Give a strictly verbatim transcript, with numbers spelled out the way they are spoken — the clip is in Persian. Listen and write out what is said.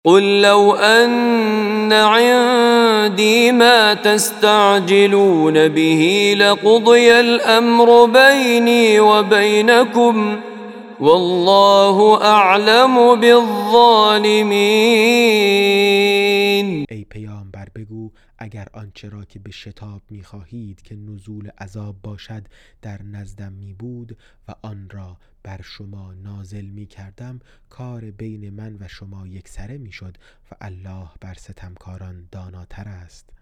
قل لو أن عندي ما تستعجلون به لقضي الأمر بيني وبينكم والله أعلم بالظالمين. ای پیامبر بگو اگر آنچه را که به شتاب می‌خواهید که نزول عذاب باشد در نزدم می بود و آن را بر شما نازل می کردم، کار بین من و شما یکسره می شد و الله بر ستمکاران داناتر است.